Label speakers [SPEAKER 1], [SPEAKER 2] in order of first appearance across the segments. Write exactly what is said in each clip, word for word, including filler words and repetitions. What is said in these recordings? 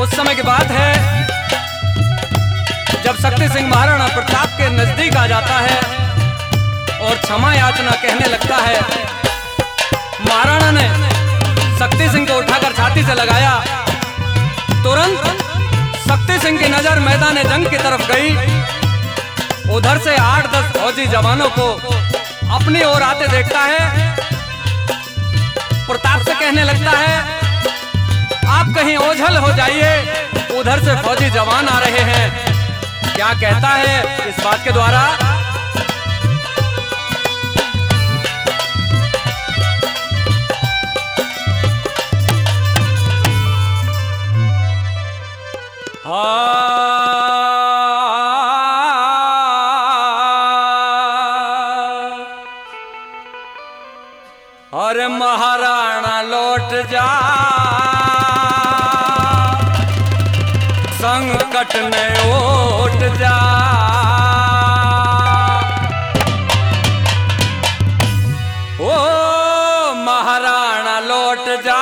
[SPEAKER 1] कुछ समय के बाद है जब शक्ति सिंह महाराणा प्रताप के नजदीक आ जाता है और क्षमा याचना कहने लगता है। महाराणा ने शक्ति सिंह को उठाकर छाती से लगाया। तुरंत शक्ति सिंह की नजर मैदान जंग की तरफ गई। उधर से आठ दस फौजी जवानों को अपनी ओर आते देखता है। प्रताप से कहने लगता है, आप कहीं ओझल हो जाइए, उधर से फौजी जवान आ रहे हैं। क्या कहता है इस बात के द्वारा? अरे महाराणा लौट जा, संकट ने ओट जा। ओ महाराणा लौट जा,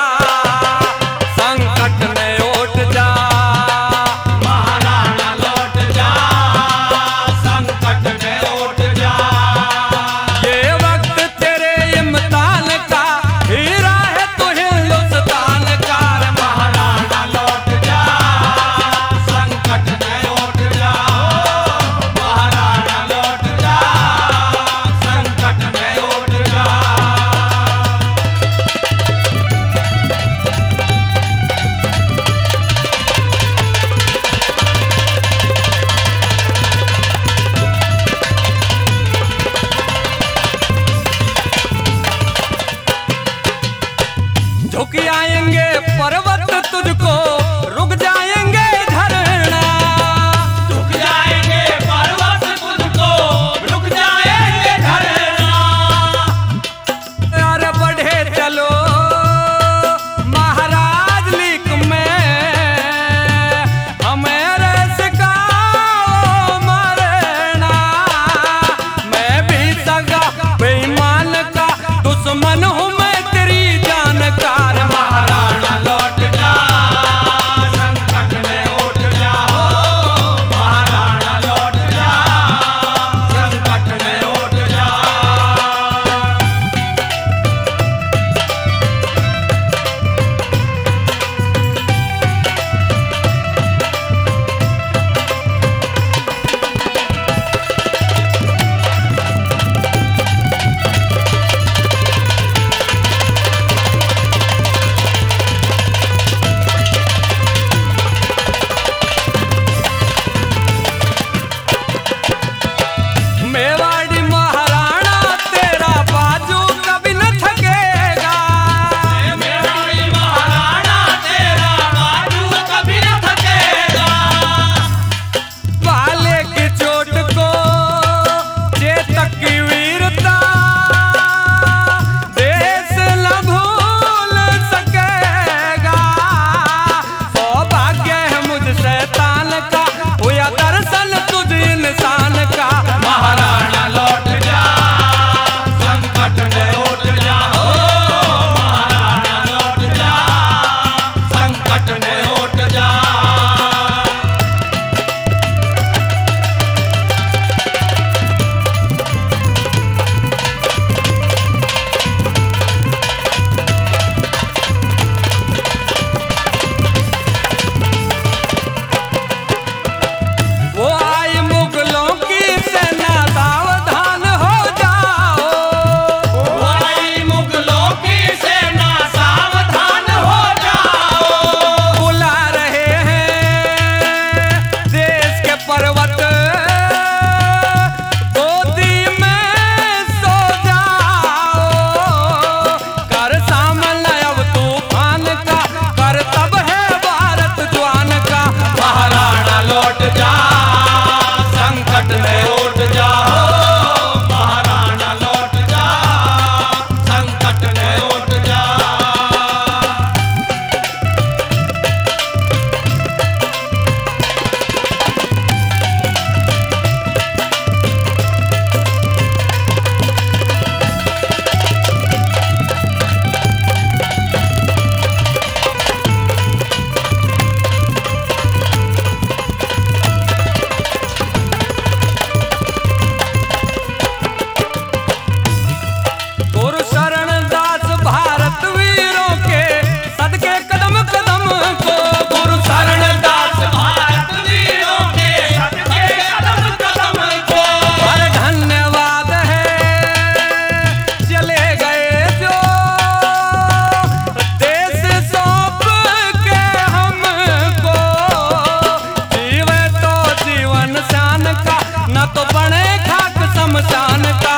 [SPEAKER 1] संकट ने ओट जा।
[SPEAKER 2] महाराणा लौट जा, संकट ने ओट जा।
[SPEAKER 1] ये वक्त तेरे इम्तिहान का, हीरा है तू हिंदुस्तान का।
[SPEAKER 2] महाराणा लौट जा, संकट ने ओट जा।
[SPEAKER 1] बने खाक शमशान का।